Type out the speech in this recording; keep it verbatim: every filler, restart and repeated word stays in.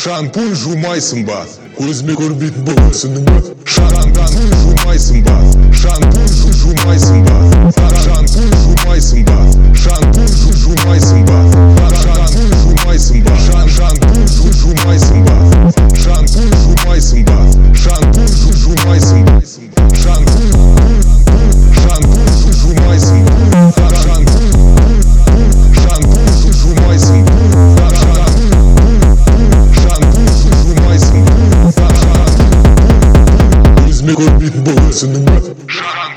Шампунь жумайсың ба, көзіме көрмейтін боласың ба? Шампунь жумайсың ба, шампунь жу жумайсың ба? Шампунь жумайсың ба, шампунь жу жумайсың ба? Шампунь жумайсың ба, шампунь жу жумайсың ба? Шампунь жумайсың ба, шампунь жу жумайсың ба? Шампунь шампунь жу жумайсың ба? Шампунь шампунь жу жумайсың ба? Көзіме көрмейтін боласың ба?